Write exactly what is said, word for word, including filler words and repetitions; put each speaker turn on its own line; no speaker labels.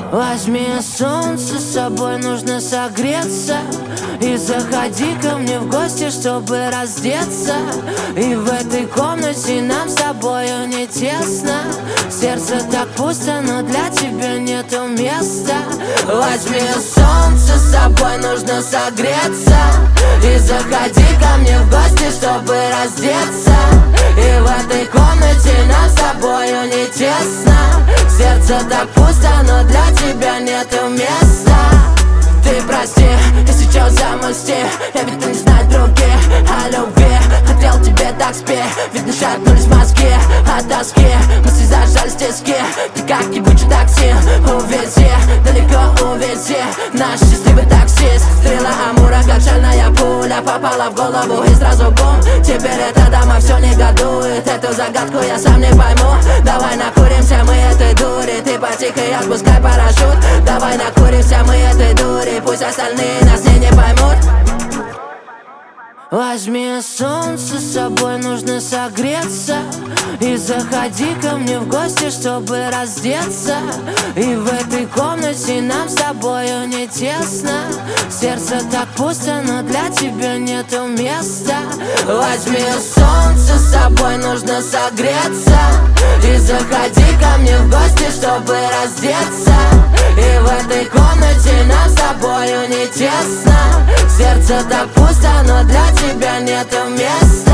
Возьми солнце с собой, нужно согреться. И заходи ко мне в гости, чтобы раздеться. И в этой комнате нам с тобою не тесно. Сердце так пусто, но для тебя нету места. Возьми солнце с собой, нужно согреться. И заходи ко мне в гости, чтобы раздеться. И в этой комнате нам с тобою не тесно. Сердце так пусто, но для тебя нету места. Ты прости, я сейчас за мости. Я ведь не знаю других о любви. Хотел тебе так спеть, ведь не шатнулись мозги от тоски. Мысли зажались в тиски. Ты как ебучий такси, увези, далеко увези. Наш счастливый таксист. Стрела Амура, как шальная пуля, попала в голову и сразу бум. Теперь эта дама все негодует. Эту загадку я сам не пойму. Давай накуримся мы этой дури. Ты потихо и отпускай парашют. Давай накуримся мы этой дури. Пусть остальные нас и не поймут. Возьми солнце с собой, нужно согреться. И заходи ко мне в гости, чтобы раздеться. И в этой комнате нам с тобою не тесно. Сердце так пусто, но для тебя нету места. Возьми солнце с собой, нужно согреться. И заходи ко мне в гости, чтобы раздеться. И в этой комнате нам с тобою не тесно. Сердце так пусто, но для тебя нету места.